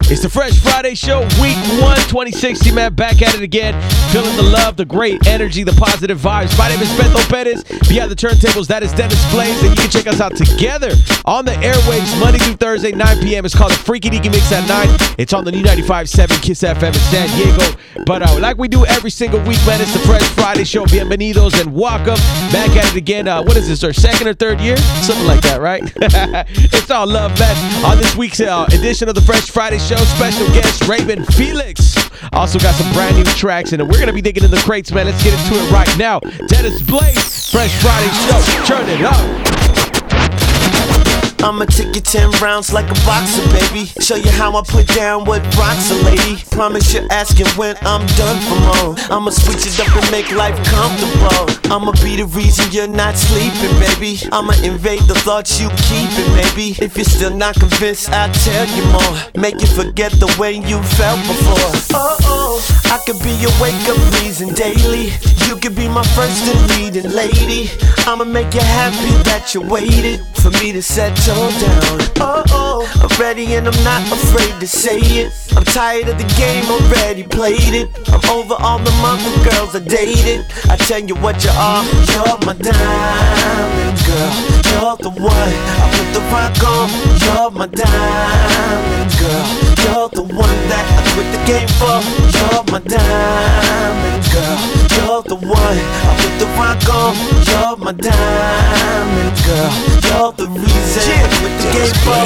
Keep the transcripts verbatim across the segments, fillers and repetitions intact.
It's the Fresh Friday Show, week one, twenty sixty, man. Back at it again. Feeling the love, the great energy, the positive vibes. My name is Beto Perez. Behind the turntables, that is Dennis Blaze. And you can check us out together on the airwaves Monday through Thursday, nine p.m. It's called the Freaky Deaky Mix at nine. It's on the new ninety-five point seven Kiss F M in San Diego. But uh, like we do every single week, man, it's the Fresh Friday Show. Bienvenidos and welcome. Back at it again. Uh, what is this, our second or third year? Something like that, right? It's all love, man. On this week's uh, edition of the Fresh Friday Show, special guest Raven Felix. Also got some brand new tracks, and we're going to be digging in the crates, man. Let's get into it right now. Dennis Blaze, Fresh Friday Show. Turn it up. I'ma take you ten rounds like a boxer, baby. Show you how I put down what rocks a lady. Promise you're asking when I'm done for more. I'ma switch it up and make life comfortable. I'ma be the reason you're not sleeping, baby. I'ma invade the thoughts you keeping, maybe. If you're still not convinced, I'll tell you more. Make you forget the way you felt before. Oh, oh, I could be your wake-up reason daily. You could be my first and leading lady. I'ma make you happy that you waited for me to settle down. Oh, oh, I'm ready and I'm not afraid to say it. I'm tired of the game, already played it. I'm over all the mother girls I dated. I tell you what you are, you're my diamond girl. You're the one I put the rock on. You're my diamond girl. You're the one that I quit the game for. You're my diamond girl. You're the one I put the rock on. You're my diamond girl. You're the reason I quit the game for.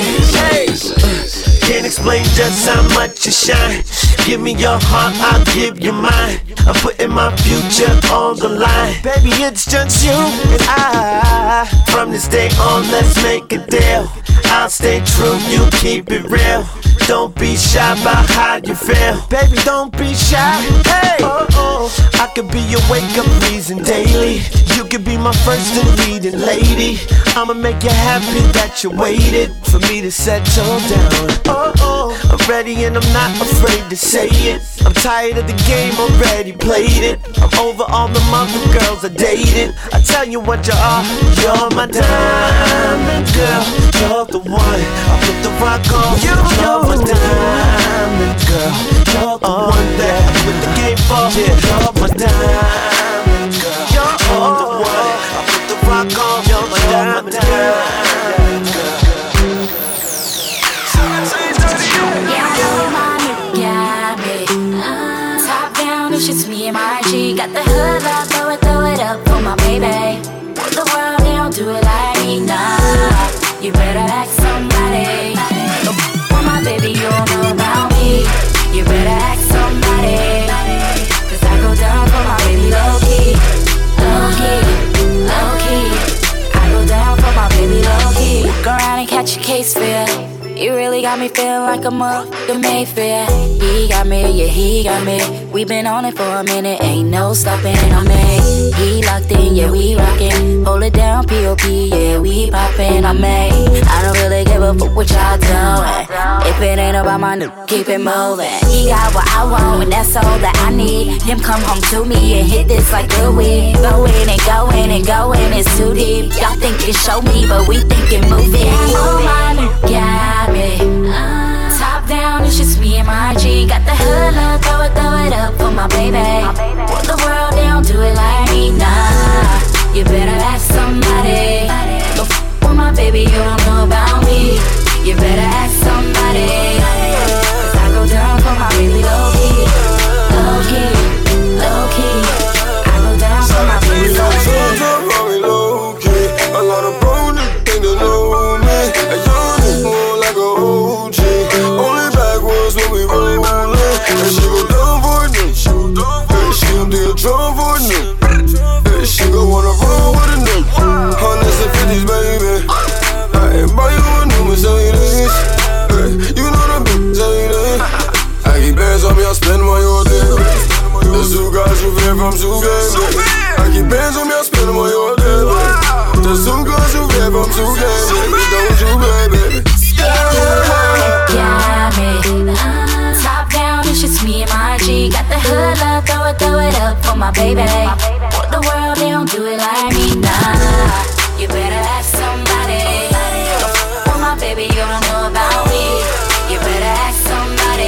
Hey. Can't explain just how much you shine. Give me your heart, I'll give you mine. I'm putting my future on the line. Baby, it's just you and I. From this day on, let's make a deal. I'll stay true, you keep it real. Don't be shy about how you feel. Baby, don't be shy. Hey, oh, oh. I could be your wake-up reason daily. You could be my first and leading lady. I'ma make you happy that you waited for me to settle down. Oh, oh, I'm ready and I'm not afraid to say it. I'm tired of the game, already played it. I'm over all the mother girls I dated. I tell you what you are, you're my diamond girl. You're the one I put the rock on. You're my diamond girl. You're the uh, one that I put the game for. Yeah. You're my diamond girl. You're the one I put the rock on. You're my diamond girl. It's me and my G. Got the hood up, throw it, throw it up for my baby. What the world, they don't do it like me, nah. You better ask somebody. For my baby, you don't know about me. You better ask somebody. Cause I go down for my baby low-key. Low-key, low-key. I go down for my baby low-key. Look around and catch a case for ya. You really got me feeling like a motherfucking Mayfair. He got me, yeah, he got me. We been on it for a minute, ain't no stopping on me. He locked in, yeah, we rockin'. Hold it down, P O P, yeah, we poppin', I may. I don't really give a fuck what y'all doing. If it ain't about my new, keep it moving. He got what I want, and that's all that I need. Him come home to me and hit this like the weed. Going and going and going, it's too deep. Y'all thinkin' show me, but we thinkin' movie. Oh my God. Uh, top down, it's just me and my G. Got the hood up, throw it, throw it up for my baby. What the world, they don't do it like me, nah. You better ask somebody. Go f*** with my baby, you don't know about me. You better ask somebody. Cause I go down for my baby low-key. Low-key, low-key. I go down for my baby low-key. Low-key. A lot of bros think they know me. Only backwards when we rollin'. And she go down for a nigga. Hey, she gon' do a drum for a nigga. Hey, she gon' wanna roll with a nigga. Hundreds and fifties, baby. I ain't buy you a new Mercedes. Hey, you know the bitch ain't it. I keep bands on me, I spend money all day. There's two guys who fear from two games. I keep bands on me, I spend money all day. There's two guys who fear from two games. Don't you, baby? Got me. Uh, top down, it's just me and my G. Got the hood up, throw it, throw it up for my baby. What the world, they don't do it like me, nah. You better ask somebody. For my baby, you don't know about me. You better ask somebody.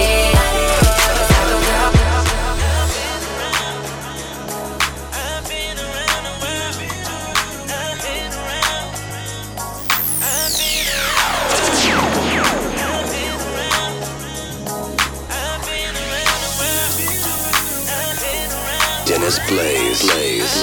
Dennis Blaze. Blaze.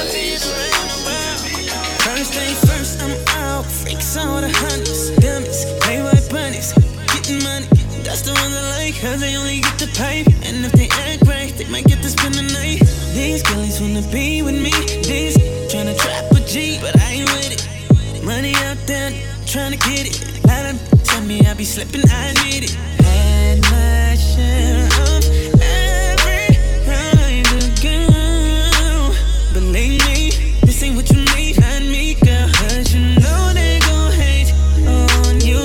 First thing first, I'm out. Freaks on the hundreds, dummies, playboy bunnies, getting money. That's the ones I like, cause they only get the pipe. And if they act right, they might get to spend the night. These girlies wanna be with me. These tryna trap a G, but I ain't with it. Money out there, tryna get it. Let them tell me I be slipping, I need it. Had my share of every kind of girl. Believe me, this ain't what you need, not me, girl. Cause you know they gon' hate on you.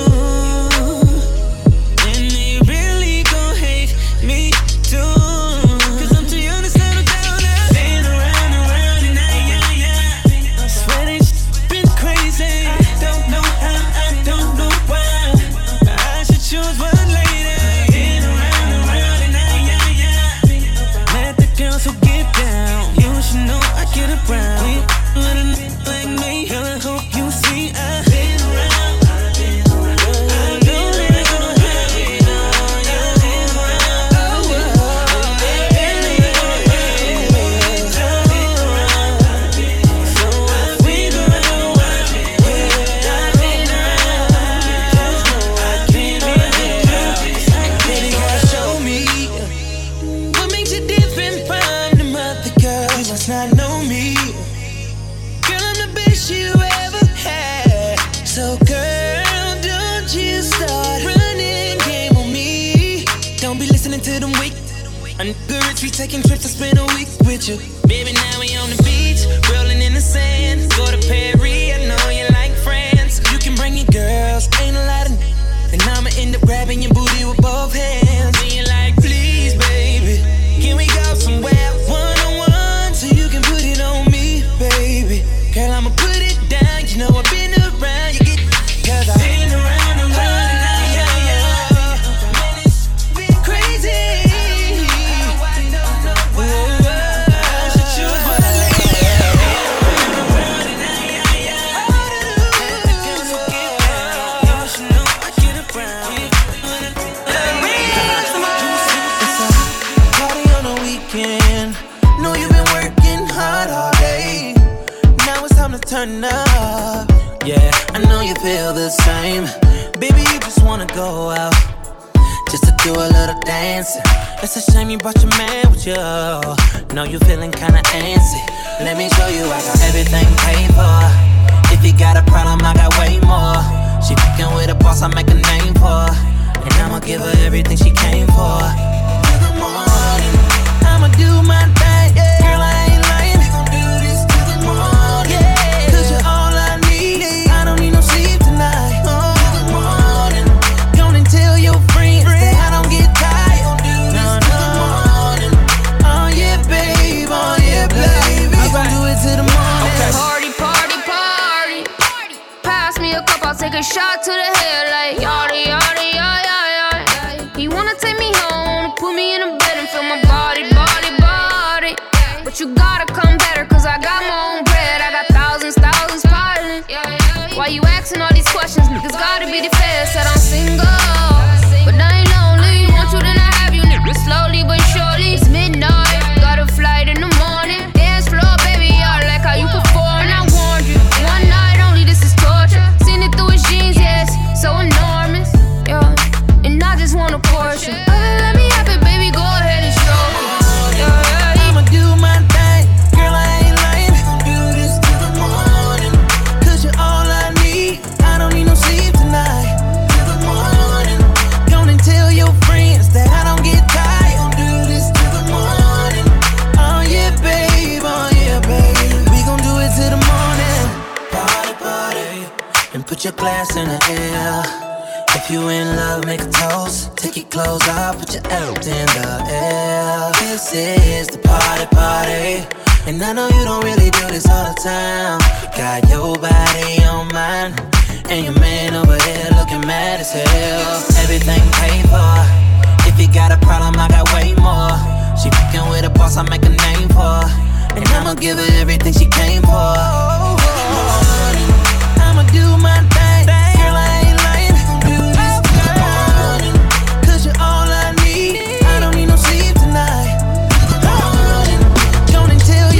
And they really gon' hate me too. Cause I'm too young to settle down now. Been around and around and I, yeah, yeah. I swear this shit been crazy. Don't know how, I don't know why. I should choose one lady. Been around and around and I, yeah, yeah. Let the girls who get down. You should know I get around. Let a nigga like me, girl, I hope you see I've been around. I know they gon' have it all. I've been around. Oh, oh, they gon' have it all. I've been around. So I've been around. I've been around. Just know I've been around. Baby girl, show me what makes you different from them other girls. You must not know me. Girl, I'm the best you ever had. So girl, don't you start running game on me. Don't be listening to them weak. A nigga rich, we taking trips to spend a week with you. Baby, now we on the beach, rolling in the sand. Go to Paris, I know you like France. You can bring your girls, ain't a lot of n- and I'ma end up grabbing your booty with both hands. And you're like, please, baby, can we go somewhere one-on-one so you can put it on me, baby? Girl, I'ma put it down, you know I've been around, you get, cause I've been around and around and I, yeah, yeah. Man, it's been crazy. Whoa, whoa, I should choose one lady. Around and I, yeah, yeah. Let the girls who get down, you should know I get around. It's a party on the weekend. Know you've been working hard all day. Now it's time to turn up. Yeah, I know you feel the same. Baby, you just wanna go out just to do a little dancing. It's a shame you brought your man with you. Know you feeling kinda antsy. Let me show you I got everything paid for. If you got a problem, I got way more. She fucking with a boss, I make a name for. And I'ma give her everything she came for. Till the morning, I'ma do my thing. Girl, I ain't lying. We gon' do this till the morning. Cause you're all I need. I don't need no sleep tonight. Oh, till the morning. Don't and tell your friends that I don't get tired. Do this till the morning. Oh yeah, babe. Oh yeah, babe. We gon' do it till the morning. Party, party, party. Pass me a cup, I'll take a shot to the head like yada, yada, yada, yada. You wanna take me home, put me in a bed and feel my body, body, body. But you gotta come better, cause I got my own bread. I got thousands, thousands piling. Why you asking all these questions? Niggas gotta be the feds, said I'm single. But I ain't lonely, want you then I have you, niggas. Slowly but surely, it's midnight. Got a flight in the morning. Dance floor, baby, I like how you perform. And I warned you, one night only, this is torture. Seen it through his jeans, yes, so enormous. Yeah, and I just want a portion. Uh, let me have it, baby, go ahead and show me. Yeah, yeah. I'ma do my thing. Girl, I ain't lying. We gon' do this till the morning. Cause you're all I need. I don't need no sleep tonight. Till the morning. Don't and tell your friends that I don't get tired. We gon' do this till the morning. Oh yeah, babe. Oh yeah, babe. We gon' do it till the morning. Party, party. And put your glass in the air. If you in love, make a toast. Take your clothes off, put your arms in the air. This is the party, party. And I know you don't really do this all the time. Got your body on mine. And your man over here looking mad as hell. Everything paid for. If you got a problem, I got way more. She fucking with a boss, I make a name for. And I'ma give her everything she came for. I'ma do my thing. Girl, I ain't lying. Do this till the morning. Cause you're all I need. I don't need no sleep tonight. Don't and tell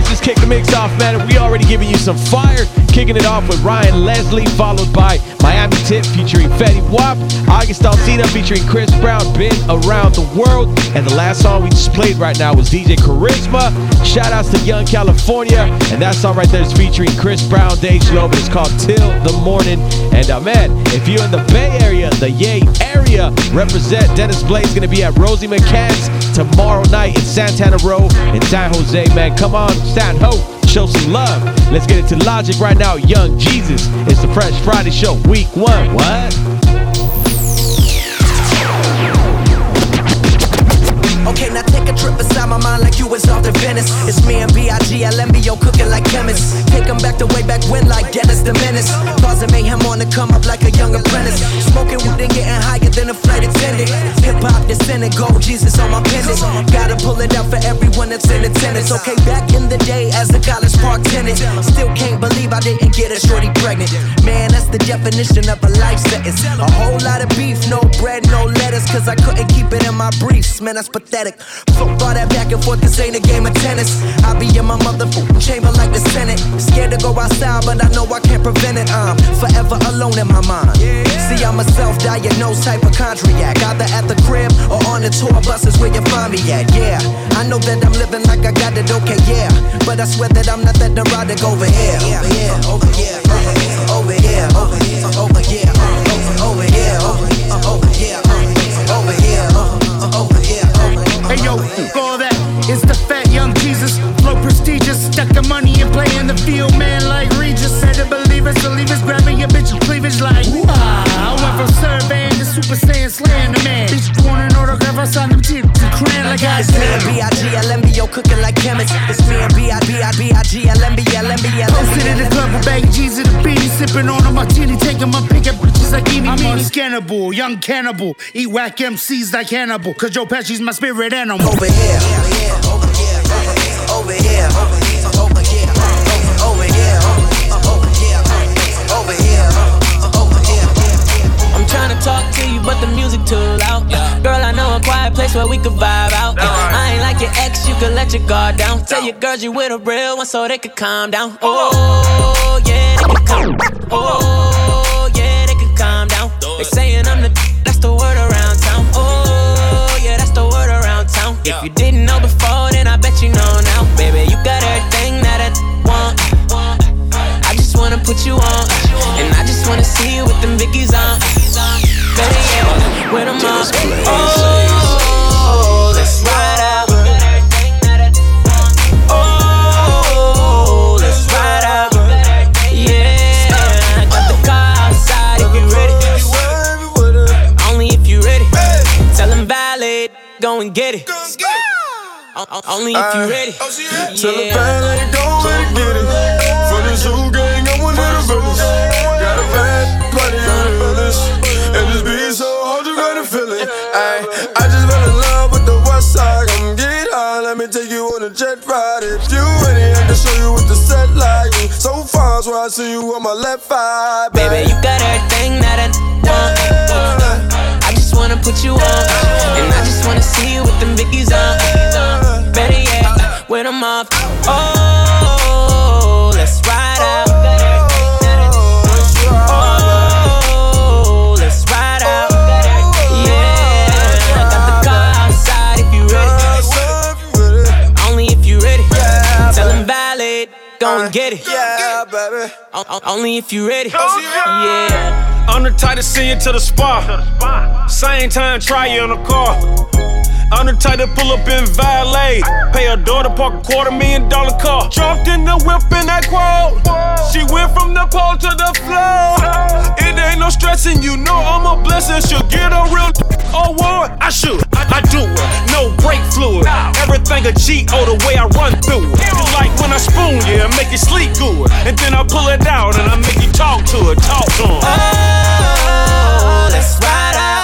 just kicked the mix off, man, and we already giving you some fire. Kicking it off with Ryan Leslie, followed by Miami Tip featuring Fetty Wap, August Alsina featuring Chris Brown, Been Around the World, and the last song we just played right now was D J Charisma. Shout outs to Young California, and that song right there is featuring Chris Brown, Dage Loeb, and it's called Till the Morning. And uh, man, if you're in the Bay Area, the Yay area, represent. Dennis Blaze gonna be at Rosie McCann's tomorrow night in Santana Row in San Jose, man. Come on, San Ho, show some love. Let's get it to Logic right now. Young Jesus. It's the Fresh Friday Show, week one. What? Okay, now take a trip inside my mind like you was off to Venice. It's me and B I G L M B O cooking like chemists. Take 'em back to way back when like Dennis the Menace. Causing mayhem on the come up like a young apprentice. Smoking weed and getting higher than a flight attendant. Hip-hop descendant, gold Jesus on my pendant. Gotta pull it out for everyone that's in attendance. Okay, back in the day as a college park tenant. Still can't believe I didn't get a shorty pregnant. Man, that's the definition of a life sentence. A whole lot of beef, no bread, no lettuce. Cause I couldn't keep it in my briefs. Man, that's pathetic. Fuck all that back and forth, this ain't a game of tennis. I be in my motherfucking chamber like the Senate. Scared to go outside, but I know I can't prevent it. I'm forever alone in my mind. See, I'm a self-diagnosed hypochondriac. Either at the crib or on the tour buses where you find me at. Yeah, I know that I'm living like I got it okay, yeah. But I swear that I'm not that neurotic over here. Over here, over here, over here, over here, over here, over here, over here, over here, over here, over here. Hey yo, all that, it's the fat young Jesus. Flow prestigious, stack the money and play in the field, man, like Regis. Better believe it, so leave us grabbing your bitch's cleavage like ah. I went from surveying to Super Saiyan slaying the man. Bitch, want an autograph, I signed them teeth to crayon like I said. It's me and B I G L M B O cooking like chemists. It's me and B I B I B I G L M B L M B L M B. Posted in the club with baggy G's and the beanie, sipping on a martini, taking my pick at bitches like eeny meeny. I'm unscannable, young cannibal, eat whack M Cs like Hannibal. Cause Joe Pesci's my spirit animal. Over here, over here, over here, over here, over here, over here, over here, over here, over here, over here. I'm trying to talk to you, but the music too loud. Girl, I know a quiet place where we could vibe out. I ain't like your ex, you could let your guard down. Tell your girls you with a real one so they could calm down. Oh, yeah, they could calm down. Oh, yeah, they could calm down. They saying I'm the that's the word around town. Oh, yeah, that's the word around town. If you didn't know before, then I bet you know now. Baby, you got everything that I want. I just wanna put you on, and I just wanna see you with them Vickies on. Better yeah, with them on. Oh, let's ride out. Oh, let's ride out. Yeah, got the car outside if you ready. Only if you ready. Tell them valet, go and get it. Only if you ready. Tell the valet, go and get it. For the zoo gang, I want to village. Got a bad body on the village. And this beat so hard, you gotta feel it. Ay, I just fell in love with the west side. Come get high, let me take you on a jet ride. If you ready, I can show you what the set like. So far, so I see you on my left side. Baby, you got everything that I want. I just wanna put you on, and I just wanna see you with them Vickies on. Better yet, with them off. Oh, let's ride out. Oh, let's ride out. Yeah, I got the car outside if you ready. Only if you ready. Tell them valet, go and get it. Yeah, baby. Only if you ready. Yeah. I'm the type to see you to the spot. Same time, try you in the car. I'm the type to pull up in valet. Pay her daughter, park a quarter million dollar car. Jumped in the whip in that quote. She went from the pole to the floor. It ain't no stressing, you know I'm a blessing. She'll get a real award. I should, I, I do it. No brake fluid. Everything a G O the way I run through it. You like when I spoon you and make you sleep good. And then I pull it out and I make you talk to it, talk to him. Oh, let's ride out.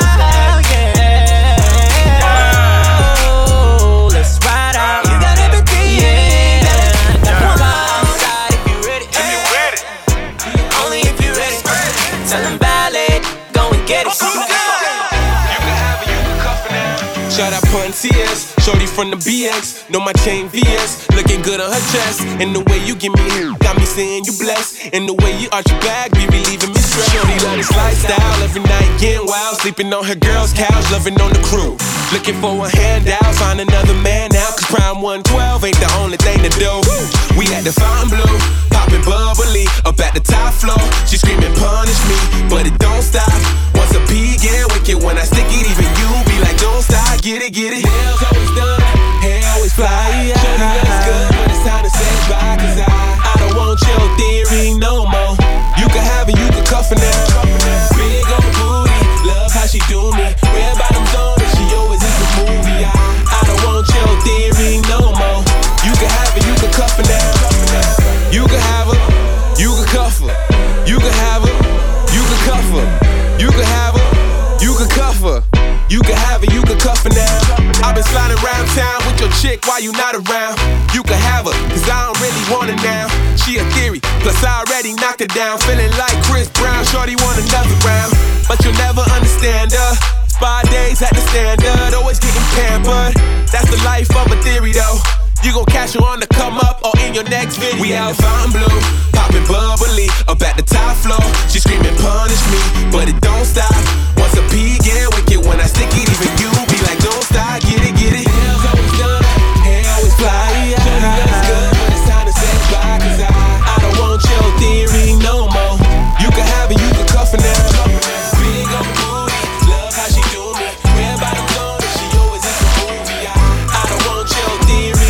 Shout out Puntiers, shorty from the B X, know my chain V S, looking good on her chest. And the way you give me here got me saying you blessed. And the way you arch your back be relieving me stress. Shorty love this lifestyle, every night getting wild. Sleeping on her girl's couch, loving on the crew. Looking for a handout, find another man now. Cause Prime one twelve ain't the only thing to do. We at the Fountain Blue, popping bubbly, up at the top floor. She screaming punish me, but it don't stop. Once a pea get wicked, when I stick it, even you be like don't stop, get it, get it. Nails always done, hair always fly. Yeah. Shorty looks good, but it's time to say bye. Cause I, I don't want your theory no more. You can have it, you can cuff it now. Big old booty, love how she do me. Red bottoms on it, she always is a movie. I, I don't want your theory no more. You can have it, you can cuff it now. You can have her, you can cuff her. You can have her, you can cuff her. You can have her, you can cuff her. You can have it, you can cuff her now. I've been sliding around town with your chick while you not around. You can have her, cause I don't really want her now. She a theory, plus I already knocked her down. Feeling like Chris Brown, shorty want another round. But you'll never understand her. Spa days at the standard, always getting pampered. That's the life of a theory though. You gon' catch her on the come up or in your next video. We at the Fountain Blue, popping bubbly, up at the top floor. She screaming punish me, but it don't stop. Once a pea get wicked, when I stick it, even you be like don't stop, get it, get it. Nails always done, hair always fly. Shorty looks good, but it's time to say bye. Cause I, I don't want your theory no more. You can have it, you can cuff it now. Big old booty, love how she do me. Red bottoms on it, she always is a movie. I, I don't want your theory.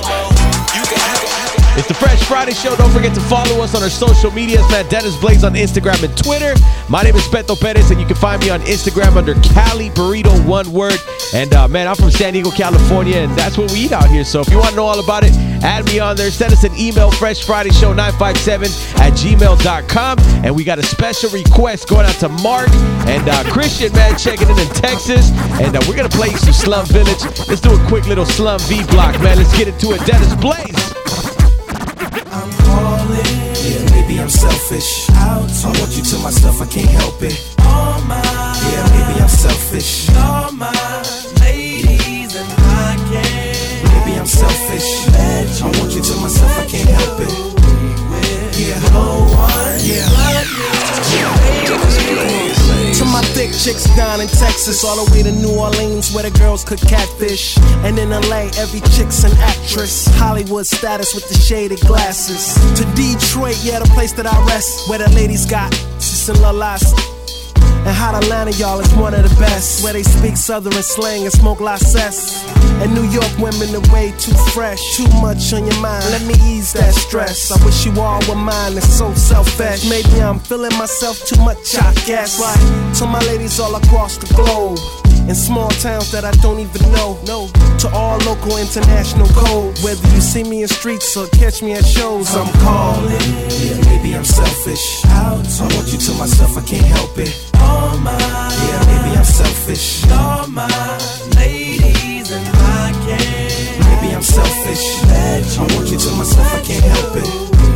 It's the Fresh Friday Show. Don't forget to follow us on our social medias, man. Dennis Blaze on Instagram and Twitter. My name is Beto Perez, and you can find me on Instagram under Cali Burrito, one word. And uh, man, I'm from San Diego, California, and that's what we eat out here. So if you want to know all about it, add me on there. Send us an email, fresh friday show nine five seven at gmail dot com. And we got a special request going out to Mark and uh, Christian, man, checking in in Texas. And uh, we're going to play you some Slum Village. Let's do a quick little Slum V block, man. Let's get into it. Dennis Blaze. I'm calling. Yeah, maybe I'm selfish. Out. I want you to myself, I can't help it. All mine. Yeah, maybe I'm selfish. All mine. Ladies and I can't. Maybe I'm selfish. I want you to myself, I can't help it. Yeah, no one. Yeah. To my thick chicks down in Texas, all the way to New Orleans where the girls cook catfish. And in L A, every chick's an actress. Hollywood status with the shaded glasses. To Detroit, yeah, the place that I rest, where the ladies got sis and la las. And hot Atlanta, y'all, is one of the best, where they speak southern slang and smoke la cess. And New York women are way too fresh. Too much on your mind, let me ease that stress. I wish you all were mine, it's so selfish. Maybe I'm feeling myself too much, I guess. Right, to my ladies all across the globe, in small towns that I don't even know. No, to all local international code. Whether you see me in streets or catch me at shows, I'm calling. Yeah, maybe I'm selfish. Out. I want you to myself, I can't help it. All mine. Yeah, maybe I'm selfish. All mine. Ladies and I can't. Maybe I'm selfish. I want you to myself, I can't help it.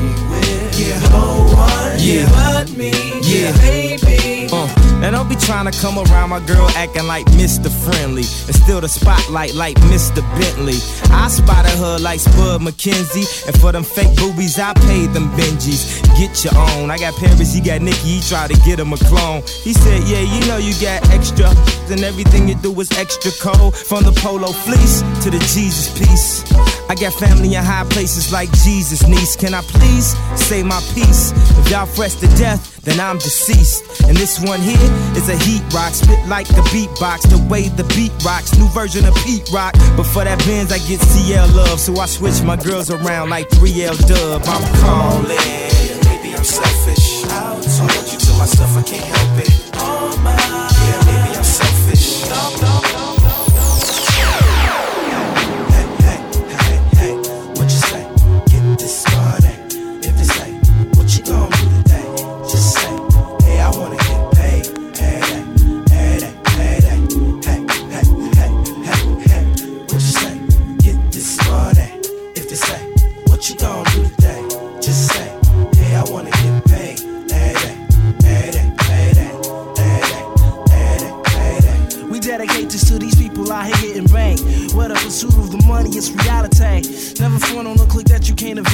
Yeah, no one. Yeah, but me. Yeah, baby. Uh. Now don't be trying to come around my girl acting like Mister Friendly and steal the spotlight like Mister Bentley. I spotted her like Spud McKenzie, and for them fake boobies I paid them Benjis. Get your own. I got Paris, he got Nikki, he tried to get him a clone. He said, yeah, you know you got extra, and everything you do is extra cold. From the polo fleece to the Jesus piece. I got family in high places like Jesus niece. Can I please say my piece? If y'all fresh to death, then I'm deceased. And this one here is a heat rock, spit like the beatbox, the way the beat rocks, new version of Pete Rock. But for that Benz I get C L love, so I switch my girls around like three L Dub. I'm calling. Maybe I'm selfish. Out. I want you to myself, I can't help it. All mine. Yeah, maybe I'm selfish. No, no, no. It's reality. Never front on a click that you can't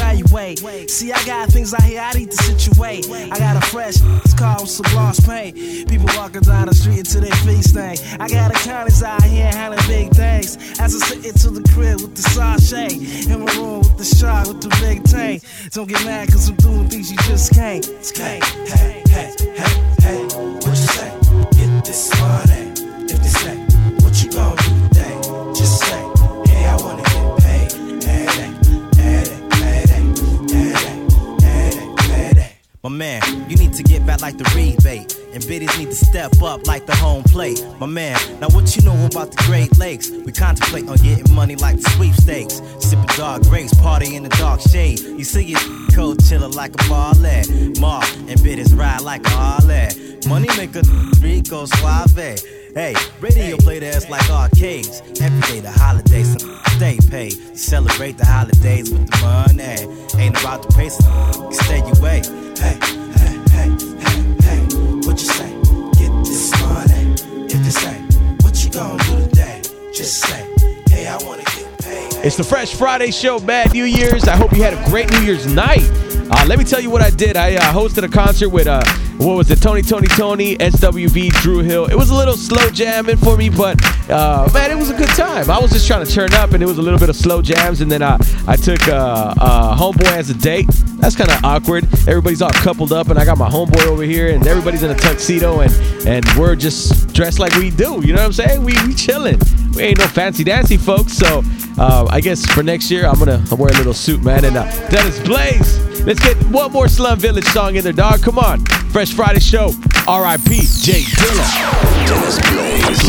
way. See, I got things out here I need to situate. I got a fresh car with some gloss paint. People walking down the street until their feet stink. I got accountants out here handling big things. As I sit into the crib with the sachet, in my room with the shark with the big tank. Don't get mad cause I'm doing things you just can't. Hey, hey, hey, hey, hey, what you say? Get this money. If they say, what you gon' do today? Just say, hey, I wanna get paid. Payday, payday, payday, payday, payday, payday. My man, you need to get back like the rebate. And biddies need to step up like the home plate. My man, now what you know about the Great Lakes? We contemplate on getting money like the sweepstakes. Sipping dark grapes, party in the dark shade. You see it, cold chillin' like a ballet. Mark and biddies ride like a Harley. Money make a Rico Suave. Hey, radio play that's like arcades. Every day the holidays, stay paid. Celebrate the holidays with the money. Ain't about the pace, stay away. Hey, hey, hey, hey, hey, what you say? Get this money. If they say, what you gon' do today? Just say, hey, I wanna get paid. It's the Fresh Friday Show. Bad New Year's. I hope you had a great New Year's night. Uh, let me tell you what I did. I uh, hosted a concert with, uh, what was it, Tony, Tony, Tony, S W V, Drew Hill. It was a little slow jamming for me, but, uh, man, it was a good time. I was just trying to turn up, and it was a little bit of slow jams, and then I, I took uh, uh, Homeboy as a date. That's kind of awkward. Everybody's all coupled up, and I got my homeboy over here, and everybody's in a tuxedo, and, and we're just dressed like we do. You know what I'm saying? We, we chilling. We ain't no fancy-dancy folks, so uh, I guess for next year, I'm going to wear a little suit, man, and uh, Dennis Blaze. Let's get one more Slum Village song in there, dog. Come on. Fresh Friday Show. R I P Jay Dilla. Dennis Blaze.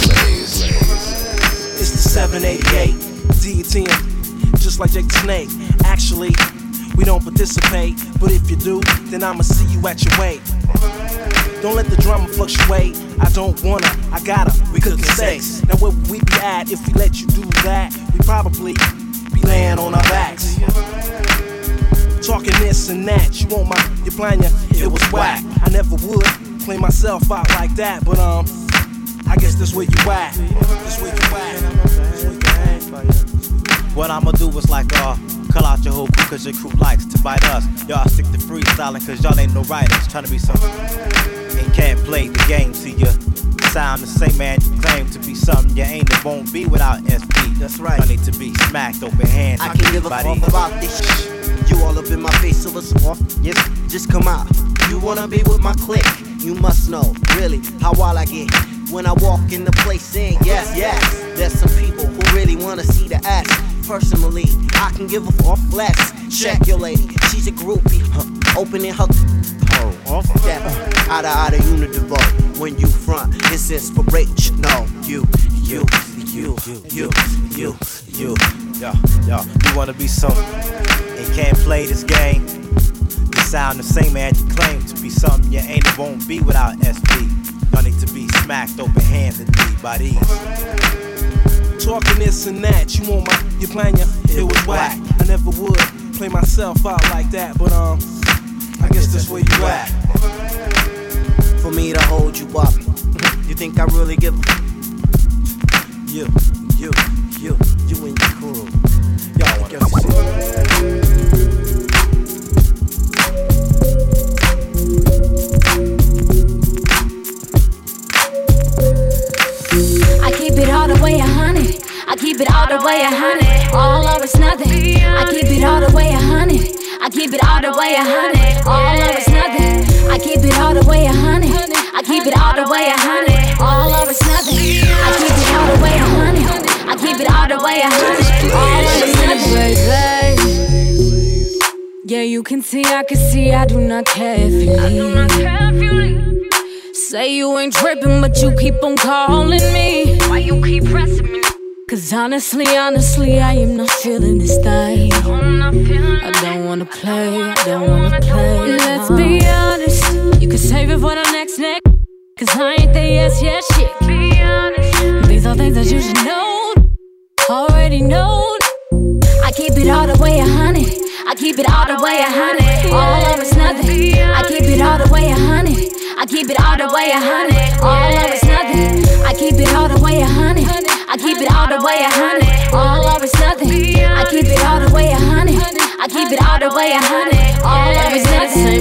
It's the seven eighty-eight D ten, just like Jake the Snake. Actually, we don't participate, but if you do, then I'ma see you at your weight. Don't let the drama fluctuate. I don't wanna, I gotta. We cookin' sex. Now where would we be at if we let you do that? We probably be laying on our backs. Talking this and that, you want my, you plan ya, it was whack. I never would play myself out like that, but um, I guess that's where you at. That's where you at. What I'ma do is like, uh, call out your whole crew cause your crew likes to bite us. Y'all stick to freestyling cause y'all ain't no writers. Trying to be something and can't play the game. See ya sound the same, man. You claim to be something you ain't, it won't be without S P. That's right. I need to be smacked open hands. I can give a fuck about this shit. You all up in my face, so let's off. Yes, just come out. You wanna be with my clique? You must know, really, how wild I get when I walk in the place saying yes, yes. There's some people who really wanna see the ass. Personally, I can give a fuck less. Check your lady, she's a groupie. Huh. Opening her oh, off that out of out of Unidivo. When you front, it's inspirational. You, you, you, you, you, you, you. Yo, yo, you wanna be something and can't play this game. You sound the same, man. You claim to be something you ain't, it won't be without S P. Y'all need to be smacked open handed by these. Talking this and that, you want my, you plan ya, it was whack. I never would play myself out like that, but um, I guess that's where you at. For me to hold you up, you think I really give a you, you, you, you and your crew. Y'all want to I keep it all the way a hundred. I keep it all the way a hundred. All or it's nothing. I keep it all the way a hundred. I keep it all the way a hundred. All or it's nothing. I keep it all the way a hundred. I keep it all the way a hundred. All or it's nothing. I keep it all the way a hundred. I keep it all the way a hundred. All or it's nothing. Yeah, you can see, I can see, I do not care if you leave. I do not care if you leave. Say you ain't tripping, but you keep on calling me. Why you keep pressing me? Cause honestly, honestly, I am not feeling this thing. I don't wanna play, I don't wanna play. Let's be honest, you can save it for the next neck. Cause I ain't the yes, yes shit. Be honest. These are things that you should know, already know. I keep it all the way a hundred. I keep it all the way a hundred. All or it's nothing. I keep it all the way a hundred. I keep it all the way a hundred. All or it's nothing. I keep it all the way a hundred. I keep it all the way a hundred. All or it's nothing. I keep it all the way a hundred. I keep it all the way a hundred. All of it's not the same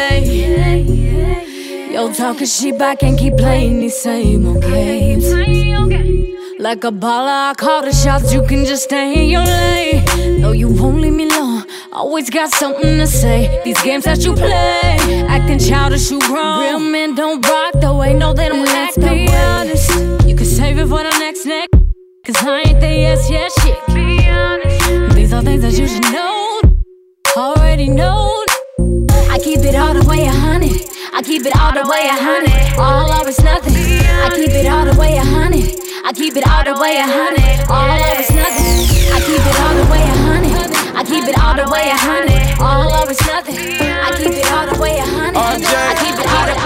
pay. Yo, talking shit, I can't keep playing these same old games. Like a baller, I call the shots, you can just stay in your lane. No, you won't leave me alone, always got something to say. These games that you play, acting childish, you grown. Real men don't rock the way, no, they don't act that way. Let's be honest, you can save it for the next neck, cause I ain't the yes, yes shit. Be honest, these are things that you should know, already know. I keep it all the way a hundred, I keep it all the way a hundred. All of it's nothing, I keep it all the way a hundred. I keep it all the way a hundred. All of it's nothing. I keep it all the way a hundred. I keep it all the way a hundred. All of it's nothing. I keep it all the way a hundred. I keep it all the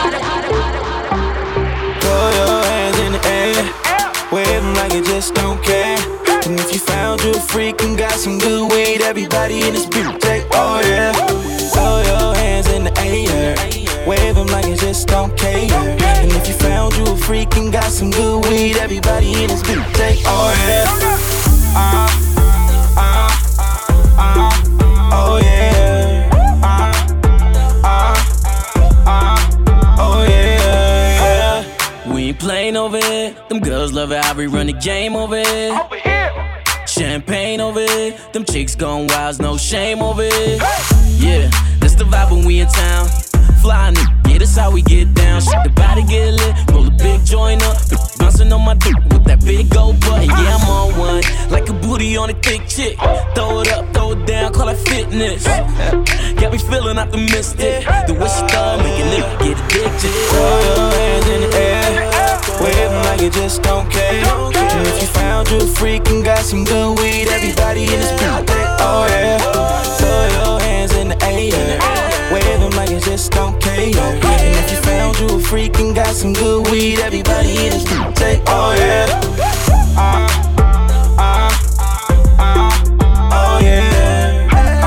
Throw your hands in the air, wave them like you just don't care. And if you found you a freak and got some good weed, everybody in this bitch take, oh yeah. Throw your hands in the air, wave them like you just don't care. And if you found you a freak and got some good weed, everybody in this bitch take, oh yeah. Uh, uh, uh, oh yeah. Uh, uh, uh, oh yeah. We ain't playing over here. Them girls love it how we run the game over here. Over here. Champagne over here. Them chicks going wild, no shame over here. Yeah, that's the vibe when we in town. Fly nigga, yeah, that's how we get down. Shit, the body get lit, roll a big joint up. Bouncing on my dick with that big gold button. Yeah, I'm on one, like a booty on a thick chick. Throw it up, throw it down, call it fitness. Got me feeling optimistic. The way she throw, make a nigga get addicted. Throw your hands in the air, wave them like you just don't care. And if you found you a freak and got some good weed, everybody in this bitch take, oh yeah. Throw your hands in the air, wave them like you just don't care. And if you found you a freak and got some good weed, everybody in this bitch take, oh yeah. Uh, uh, uh, oh yeah.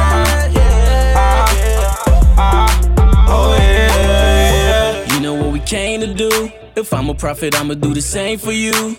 Uh, uh, oh yeah. You know what we came to do? If I'm a prophet, I'ma do the same for you.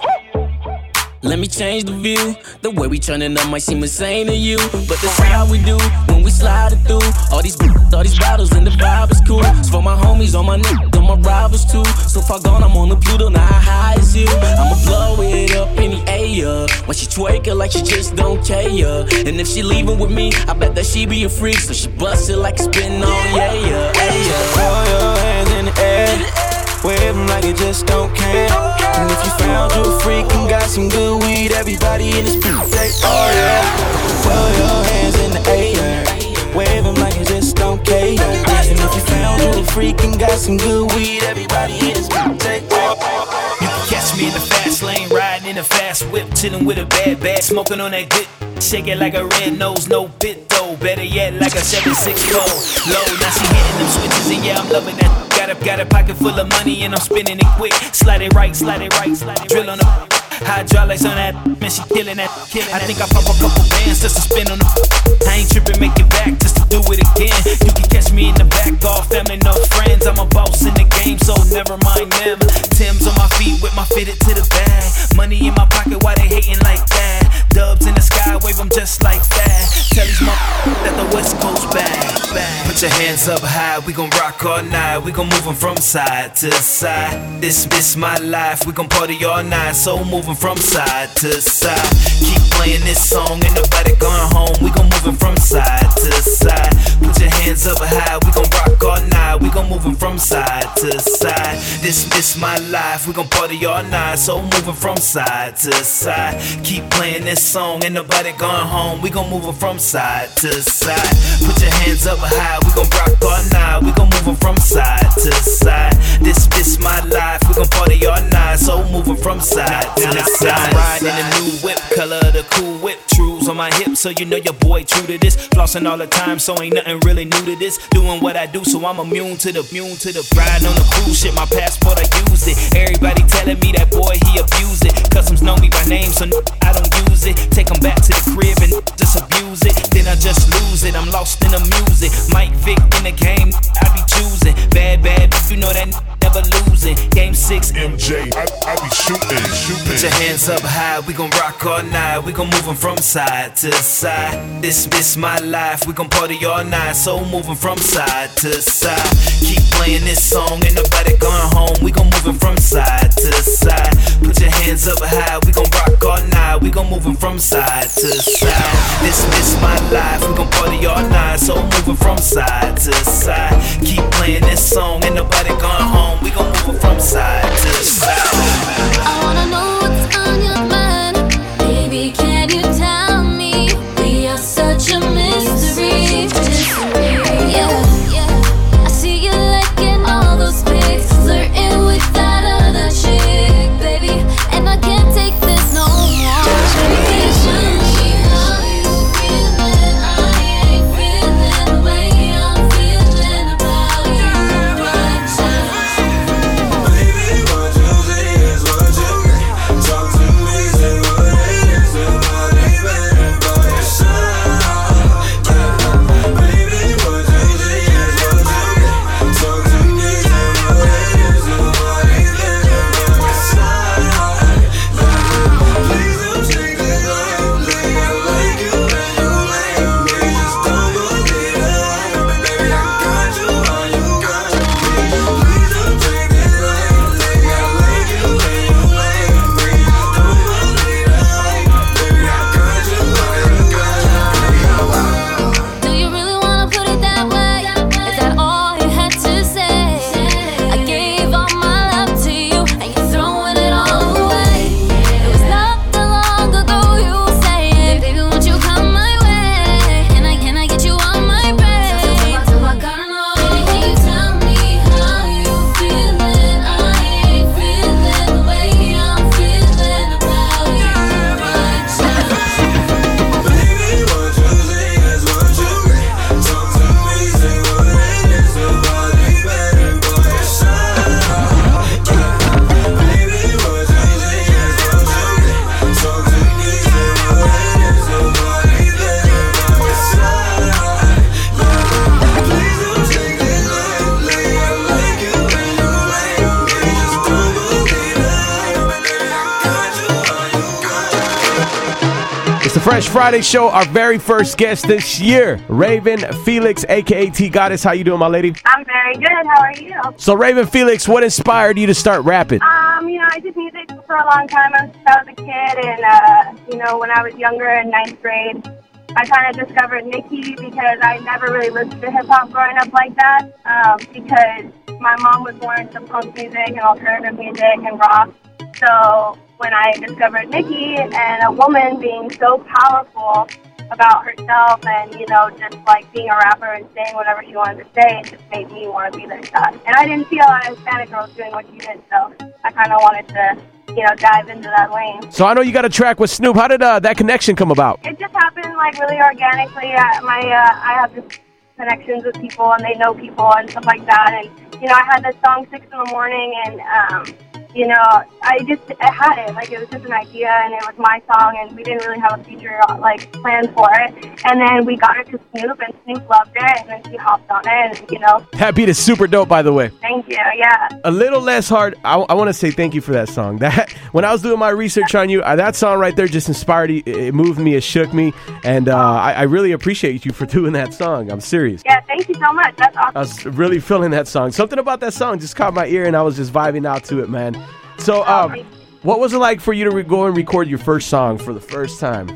Let me change the view. The way we turnin' up might seem insane to you, but that's how we do when we slide it through. All these all these bottles and the vibe is cool. It's for my homies, all my niggas, all my rivals too. So far gone, I'm on the Pluto, now how high is you? I'ma blow it up in the air. When she twerking like she just don't care. And if she leaving with me, I bet that she be a freak. So she bust it like a spin on, yeah, yeah, yeah. Throw your hands in the air, wave them like you just don't care. And if you found you a freak and got some good weed, everybody in this bitch say, oh yeah. Throw your hands in the air, wave them like you just don't care. And if you found you a freak and got some good weed, everybody in this bitch say, oh yeah. You can catch me in the fast lane, riding in a fast whip, chillin' with a bad bad, smoking on that good. Shake it like a red nose, no bit though. Better yet, like a seven six four. Low, now she hitting them switches, and yeah, I'm loving that. Got a, got a pocket full of money, and I'm spending it quick. Slide it right, slide it right, slide it. Drill on the hydraulics on that, man, she killing that. I think I pop a couple bands just to spin on the. I ain't tripping, make it back just to do it again. You can catch me in the back, all family, no friends. I'm a boss in the game, so never mind them. Tim's on my feet with my fitted to the bag. Money in my pocket, why they hating like that? Dubs in the sky, wave them just like that. Tell these motherfuckers that the West Coast bad, bad. Put your hands up high, we gon' rock all night. We gon' move them from side to side. This, this my life, we gon' party all night. So moving from side to side. Keep playing this song, ain't nobody going home. We gon' move them from side to side. Put your hands up high, we gon' rock all night. We gon' move them from side to side. This, this my life, we gon' party all night. So moving from side to side. Keep playing this song, ain't nobody going home. We gon' move it from side to side. Put your hands up high, we gon' rock all night. We gon' move it from side to side. This, this my life, we gon' party all night. So moving from side to side. Riding in a new whip, color of the cool whip. Trues on my hips, so you know your boy true to this. Flossing all the time, so ain't nothing really new to this. Doing what I do, so I'm immune to the, immune to the. Riding on the cruise ship, my passport, I use it. Everybody telling me that boy, he abuse it. Customs know me by name, so I don't use it. Take them back to the crib and just abuse it. Then I just lose it, I'm lost in the music. Mike Vick in the game, I be choosing. Bad, bad, you know that never never losing. Game six, M J, I, I be shooting, shooting. Put your hands up high, we gon' rock all night. We gon' move 'em from side to side. This, this my life, we gon' party all night. So moving from side to side. Keep playing this song, ain't nobody going home. We gon' move 'em from side to side. Put your hands up high, we gon' rock all night. We gon' move 'em from side to side. This, this my life, we gon' party all night. So moving from side to side. Keep playing this song, ain't nobody going home. We gon' move 'em from side to side. I wanna know what's on your mind, baby. Can you tell me? We are such a mystery. Yeah, yeah. I see you liking all those pics, flirting with that other chick, baby. And I can't take this no more. Baby, show me how you feeling. I ain't feeling the way I'm feeling about you right now. Baby, what you say is what you get. Talk to me, say what it is. Somebody better by your side. Yeah. Baby, what you say is what you get. Talk to me, say what it is. Somebody better by your side. Yeah. Please don't take it lightly. I like you and you like me. Just don't believe it. Baby, I got you, all you got me. Please don't take it lightly. I like you and you like me. Just don't believe it. Baby, I got you, all you got me. Do you really wanna put it that way? Is that all you had to say? I gave all my love to you, and you're throwing it all away. It was not that long ago you were saying, baby, won't you come my way? Can I, can I get you on my brain? So I gotta know, can you tell me how you feeling? I ain't feeling the way I'm feeling about you right now. Baby, what you say is what you get. Talk to me, say what it is. Somebody better by your side. Yeah. Baby, what you say is what you get. Talk to me, say what it is. Somebody better by your side. Yeah. Please don't take it lightly. I like you and you like me. Just don't believe it. Baby, I got you, all you got. It's the Fresh Friday Show. Our very first guest this year, Raven Felix, aka T Goddess. How you doing, my lady? I'm very good. How are you? So, Raven Felix, what inspired you to start rapping? Um, you know, I did music for a long time since I was a kid, and uh, you know, when I was younger in ninth grade, I kind of discovered Nicki because I never really listened to hip hop growing up like that. Um, because my mom was more into punk music and alternative music and rock. So when I discovered Nicki and a woman being so powerful about herself and, you know, just like being a rapper and saying whatever she wanted to say, it just made me want to be their son. And I didn't see a lot of Hispanic girls doing what she did, so I kind of wanted to, you know, dive into that lane. So I know you got a track with Snoop. How did uh, that connection come about? It just happened like really organically. Uh, my uh, I have this connections with people and they know people and stuff like that. And, you know, I had this song six in the morning and, um, you know, I just I had it. Like, it was just an idea, and it was my song, and we didn't really have a feature, like, planned for it. And then we got it to Snoop, and Snoop loved it, and then she hopped on it, and, you know. That beat is super dope, by the way. Thank you, yeah. A Little Less Hard. I, I want to say thank you for that song. That When I was doing my research on you, uh, that song right there just inspired me. It moved me. It shook me. And uh, I, I really appreciate you for doing that song. I'm serious. Yeah, thank you so much. That's awesome. I was really feeling that song. Something about that song just caught my ear, and I was just vibing out to it, man. So, um, what was it like for you to re- go and record your first song for the first time?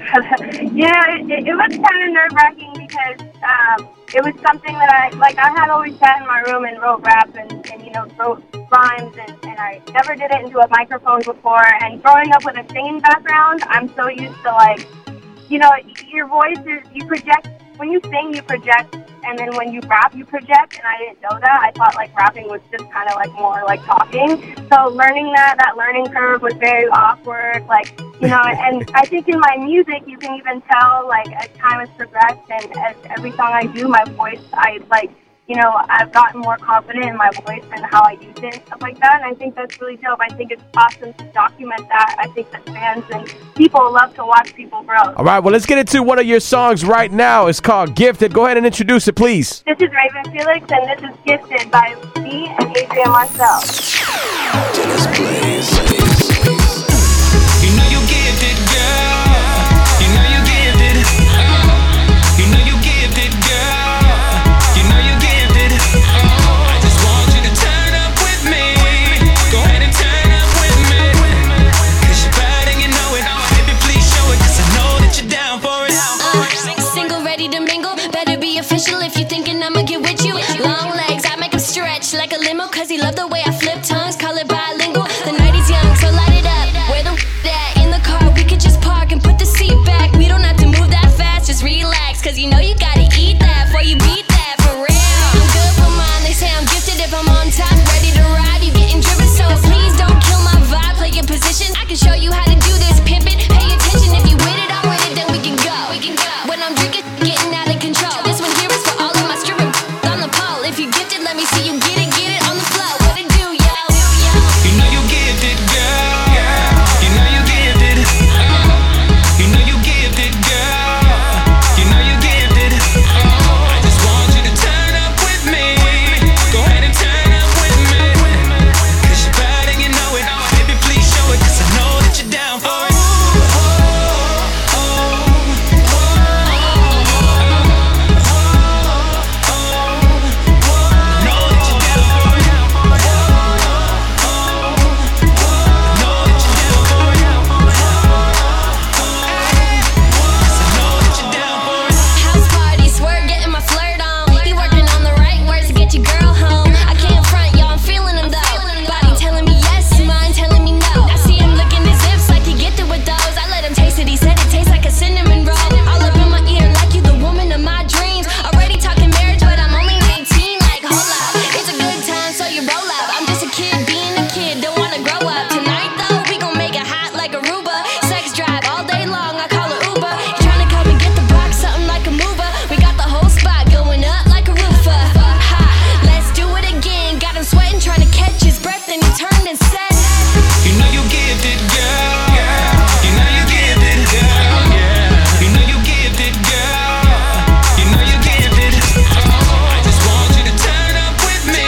Yeah, it, it was kind of nerve-wracking because um, it was something that I, like, I had always sat in my room and wrote rap and, and you know, wrote rhymes, and, and I never did it into a microphone before. And growing up with a singing background, I'm so used to, like, you know, your voice is, you project, when you sing, you project, and then when you rap, you project, and I didn't know that. I thought, like, rapping was just kind of, like, more like talking. So learning that, that learning curve was very awkward, like, you know, and I think in my music, you can even tell, like, as time has progressed and as every song I do, my voice, I, like, you know, I've gotten more confident in my voice and how I use it and stuff like that. And I think that's really dope. I think it's awesome to document that. I think that fans and people love to watch people grow. All right, well, let's get into one of your songs right now. It's called Gifted. Go ahead and introduce it, please. This is Raven Felix, and this is Gifted by me and Adrian Marcel. You know you gifted, girl. You know you gifted. You know you gifted, girl. You know you gifted. I just want you to turn up with me. Go ahead and turn up with me. Cause you're bad and you know it. Baby, please show it. Cause I know that you're down for it. Uh, single, ready to mingle. Better be official if you're thinking I'ma get with you. Long legs, I make him stretch like a limo. Cause he love the way I flip tongues. Call it bilingual. The night is young, so light it up. Where the at? In the car, we could just park and put the seat back. We don't have to move that fast, just relax. Cause you know you gotta eat that before you beat that for real. I'm good for mine, they say I'm gifted if I'm on top. Ready to ride, you getting driven. So please don't kill my vibe, play your position. I can show you how to do this, pimp it. Pay attention, if you with it, I'm with it, then we can go. We can go. When I'm drinking, getting out of control. This one here is for all of my stripping on the pole. If you gifted, let me see you get it, get it on the floor. What it do, yo? You know you gifted, girl. You know you gifted. You know you gifted, girl. You know you gifted. I just want you to turn up with me. Go ahead and turn up with me. Cause you're bad and you know it. Baby, please show it. Cause I know that you're down for it. House party, swear getting my flirt on. He working on the right words to get your girl home. I can't front, yo, I'm feeling him though. Body telling me yes, mind telling me no. I see him licking his lips like he gifted with those. I let him taste it, he said it tastes like a cinnamon roll. All up in my ear like you the woman of my dreams. Already talking marriage, but I'm only nineteen. Like, hold up, it's a good time, so you roll up. I'm just a kid being a kid, don't wanna grow up. Tonight though, we gon' make it hot like Aruba. Sex drive all day long, I call it Uber. You tryna come and get the box, something like a mover. We got the whole spot going up like a roofer. Ha, let's do it again. Got him sweating, trying to catch his breath, and he turned and said, You know you gifted, girl. You know you gifted, girl. You know you gifted, girl. You know you gifted. I just want you to turn up with me.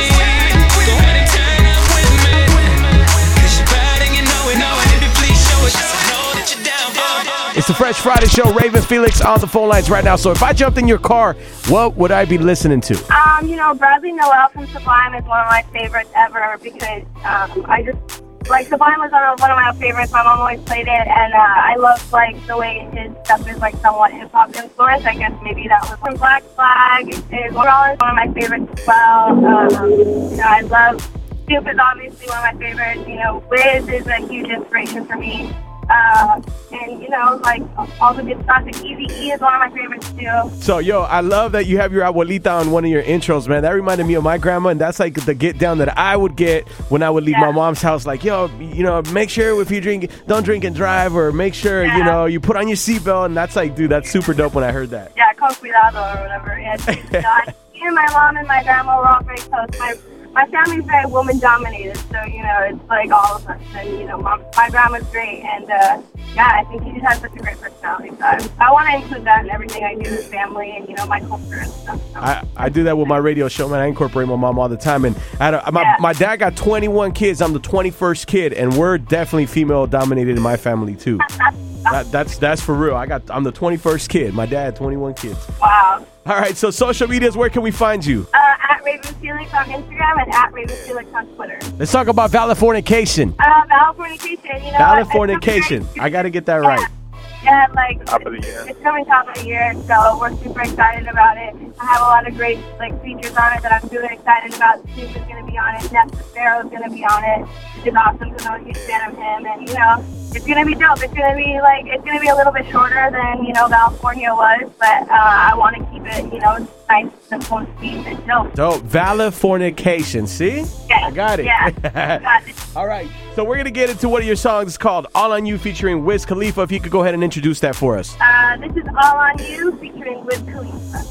Go ahead and turn up with me. Cause you're bad and you know it. Baby, please show it. Cause I know that you're down for it. It's the Fresh Friday Show. Raven Felix on the phone lines right now. So if I jumped in your car, what would I be listening to? Um, you know, Bradley Noel from Sublime is one of my favorites ever because um, I just, like, Sublime was one of, one of my favorites. My mom always played it, and uh, I love, like, the way his stuff is, like, somewhat hip-hop influenced. I guess maybe that was from Black Flag. Is one of my favorites as well. Um, you know, I love Snoop is obviously one of my favorites. You know, Wiz is a huge inspiration for me. Uh, and, you know, like, all the good stuff. Eazy-E is one of my favorites, too. So, yo, I love that you have your abuelita on one of your intros, man. That reminded me of my grandma, and that's like the get down that I would get when I would leave Yeah. my mom's house. Like, yo, you know, make sure if you drink, don't drink and drive, or make sure, Yeah. you know, you put on your seatbelt. And that's like, dude, that's super dope when I heard that. Yeah, con cuidado or whatever. Yeah, you know, I, me and my mom and my grandma were all very close. My my family's very woman dominated, so you know it's like all of us. And you know, mom, my grandma's great, and uh, yeah, I think she just has such a great personality. So I, I want to include that in everything I do with family and you know my culture and stuff. So. I, I do that with my radio show, man. I incorporate my mom all the time. And I had a, my, Yeah. my dad got twenty-one kids. I'm the twenty-first kid, and we're definitely female dominated in my family, too. that, that's that's for real. I got I'm the twenty-first kid. My dad had twenty-one kids. Wow. All right, so social medias, where can we find you? Uh, at Raven Felix on Instagram and at Raven Felix on Twitter. Let's talk about Californication. Uh, Californication, you know. Californication. I got to get that right. Yeah, like, Top of the year. it's coming top of the year, so we're super excited about it. I have a lot of great, like, features on it that I'm really excited about. Snoop is going to be on it. Nesta Sparrow is going to be on it. It's awesome because I'm a huge fan of him, and, you know, it's going to be dope. It's going to be, like, it's going to be a little bit shorter than, you know, California was, but uh, I want to keep it, you know, nice, simple, and sweet, and dope. Dope. Californication. See? Yeah. I got it. Yeah. Got it. All right. So we're going to get into one of your songs. It's called All On You featuring Wiz Khalifa. If you could go ahead and introduce that for us. Uh, this is All On You featuring Wiz Khalifa.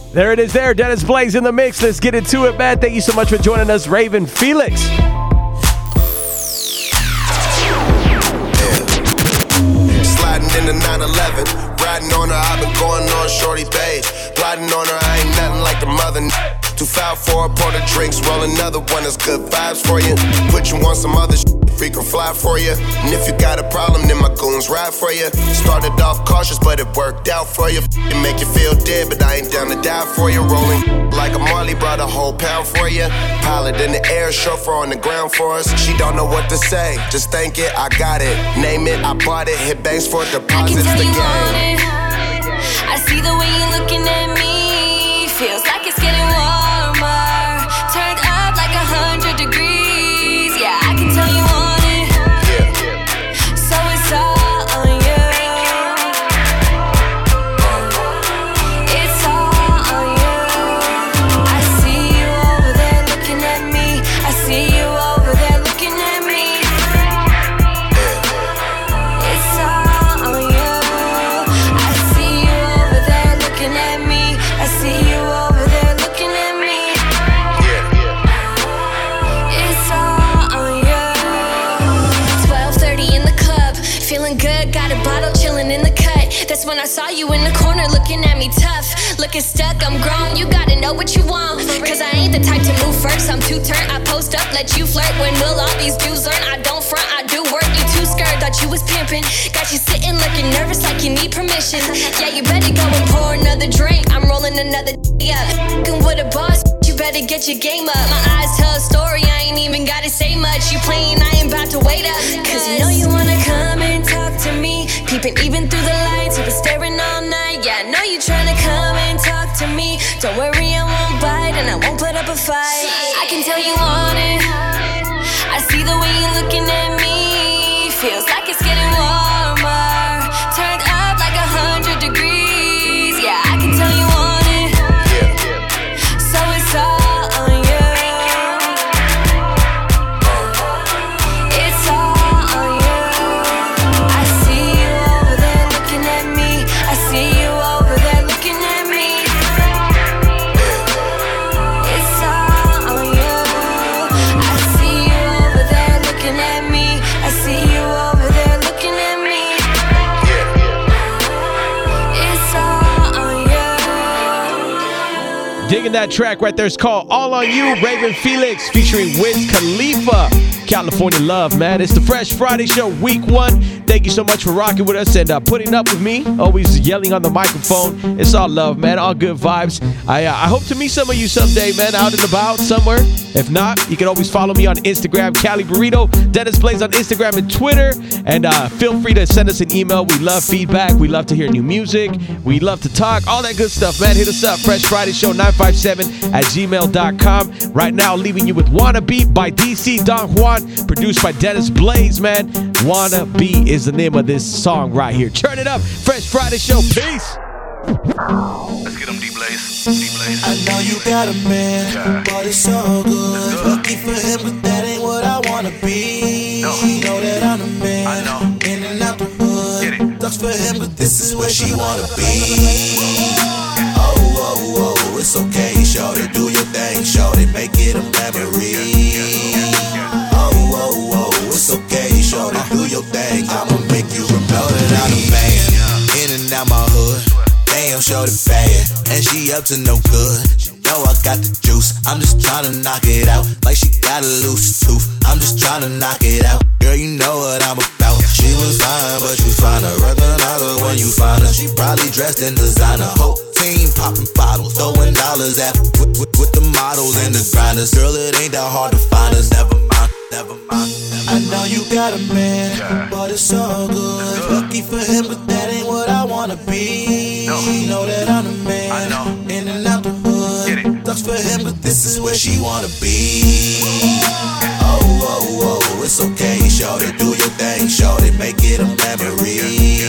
There it is there. Dennis Blaze in the mix. Let's get into it, man. Thank you so much for joining us, Raven Felix. Sliding in the nine eleven, riding on her, I've been going on shorty page. Plotting on her, I ain't nothing like the mother. Too foul for a pour the drinks, roll another one that's good vibes for you. Put you on some other shit, freak can fly for you. And if you got a problem, then my goons ride for you. Started off cautious, but it worked out for you. It make you feel dead, but I ain't down to die for you. Rolling like a Marley, brought a whole pound for you. Pilot in the air, chauffeur on the ground for us. She don't know what to say, just think it, I got it. Name it, I bought it, hit banks for deposits, the game. I see the way you're looking at me. Feels like it's getting warmer. Turned up like a hundred degrees. Yeah, I can tell you want it. So it's all on you. It's all on you. I see you over there looking at me. I see you over there looking at me. It's all on you. I see you over there looking at me. I see you over there looking at me. It's all on you. twelve thirty in the club, feeling good, got a bottle chilling in the cut. That's when I saw you in the corner looking at me tough. Looking stuck, I'm grown, you gotta know what you want. Cause I ain't the type to move first, I'm too turned. I post up, let you flirt. When will all these dudes learn? I don't front, I do work. You too scared, thought you was pimping. Got you sitting looking nervous like you need permission. Yeah, you better go and pour another drink. I'm rolling another d- up. Fucking with a boss, you better get your game up. My eyes tell a story, I ain't even gotta say much. You playing, I ain't about to wait up. Cause you know you wanna come and talk to me. Peeping even through the lights, you been staring all night. Yeah, I know you tryna come and talk to me. Don't worry, I won't bite and I won't put up a fight. I can tell you want it. I see the way you're looking at me. Feels like it's getting warmer. Turned up like a hundred degrees. Yeah, I can tell you want it. So it's all on you. It's all on you. I see you over there looking at me. I see you over there looking at me. It's all on you. I see you over there looking at me. I see you over there looking at me. It's all on you. Digging that track right there. It's called All On You, Raven Felix featuring Wiz Khalifa. California Love, man. It's the Fresh Friday Show, week one. Thank you so much for rocking with us and uh, putting up with me. Always yelling on the microphone. It's all love, man. All good vibes. I uh, I hope to meet some of you someday, man, out and about somewhere. If not, you can always follow me on Instagram, Cali Burrito. Dennis Blaze on Instagram and Twitter. And uh, feel free to send us an email. We love feedback. We love to hear new music. We love to talk. All that good stuff, man. Hit us up. Fresh Friday Show nine five seven at gmail dot com. Right now, leaving you with Wanna Be by D C Don Juan. Produced by Dennis Blaze, man. Wanna Be is the name of this song right here. Turn it up. Fresh Friday Show. Peace. Let's get them D-Blaze. D-Blaze. I know you got a man, but it's so good. Lucky for him, but that ain't what I wanna be. No. He know that I'm the man. I know. In and out the hood. Get it. Sucks for him, but this is where she wanna be. Oh, oh, oh, it's okay, shorty. Do your thing, shorty. Make it a memory. Oh, oh, oh, it's okay, shorty. Do your thing. I'ma make you remember that I'm a man. In and out my hood. Damn, shorty bad, and she up to no good. She know I got the juice. I'm just tryna knock it out, like she got a loose tooth. I'm just tryna knock it out. Girl, you know what I'm about. She was fine, but you find her. Recognize her when you find her. She probably dressed in designer. Whole team popping bottles, throwing dollars at with, with, with the models and the grinders. Girl, it ain't that hard to find us. Never mind, never mind. I know you got a man, but it's so good. Lucky for him, but that ain't what I wanna be. She know that I'm the man, in and out the hood. Sucks for him, but this is where she wanna be. Oh, oh, oh, it's okay, shorty. Do your thing, shorty. Make it a memory.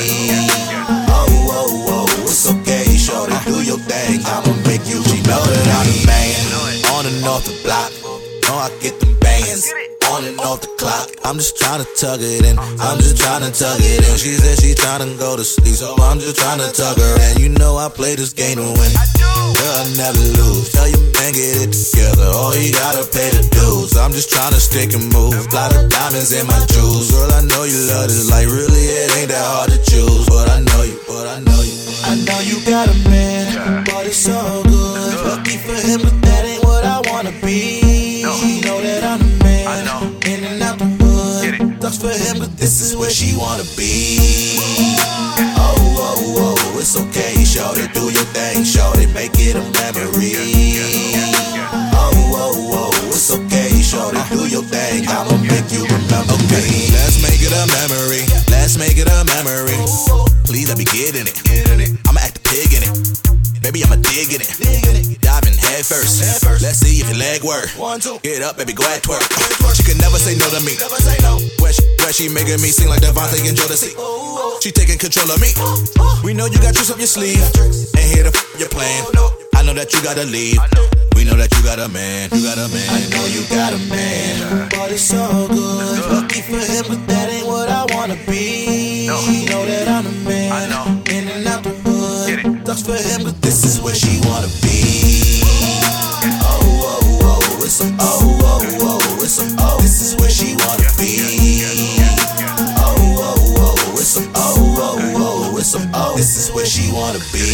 Oh, oh, oh, it's okay, shorty. Do your thing. I'ma make you. She know that I'm the man, on and off the block. Know I get them bands. on and off the clock. I'm just tryna tug it in. I'm just tryna tug it in. She said she tryna go to sleep, so I'm just tryna tug her. And you know I play this game to win. Girl, I never lose. Tell your man get it together, or he gotta pay the dues. I'm just tryna stick and move. Lot of diamonds in my jewels. Girl, I know you love this life. Really, it ain't that hard to choose. But I know you, but I know you. I know you got a man, but it's so good. Lucky for him, but that ain't what I wanna be. She know that I'm the man, in and out the hood. Sucks for him, but this is where she wanna be. Oh, oh, oh, it's okay, shorty, do your thing, shorty, make it a memory. Oh, oh, oh, it's okay, shorty, do your thing, I'ma make you remember me. Let's make it a memory, let's make it a memory. Please let me get in it, I'ma act a pig in it. Baby, I'ma dig in it, diving head first. Let's see if your leg work. Get up, baby, go ahead, twerk. She could never say no to me. Where she, where she making me sing like Devontae and Jodeci. She taking control of me. We know you got tricks up your sleeve. Ain't here to f your plan. I know that you gotta leave. We know that you got a man. You got a man. I know you got a man, but it's so good. Lucky for him, but that ain't what I wanna be. You know that I'm the man, in and out the hood. Sucks for him, but this is where she wanna be. Oh, oh, oh, it's a oh, oh, oh, it's a oh. This is where she wanna be. Oh, oh, oh, it's a oh, oh, oh, it's a oh. This is where she wanna be.